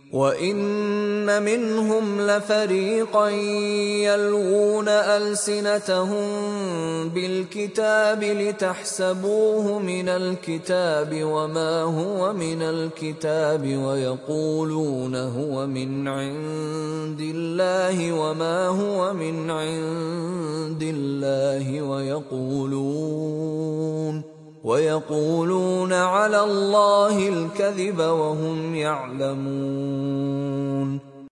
وَإِنَّ مِنْهُمْ لَفَرِيقًا يَلْوُونَ أَلْسِنَتَهُم بِالْكِتَابِ لِتَحْسَبُوهُ مِنَ الْكِتَابِ وَمَا هُوَ مِنَ الْكِتَابِ وَيَقُولُونَ هُوَ مِنْ عِندِ اللَّهِ وَمَا هُوَ مِنْ عِندِ اللَّهِ وَيَقُولُونَ عَلَى اللَّهِ الْكَذِبَ وَهُمْ يَعْلَمُونَ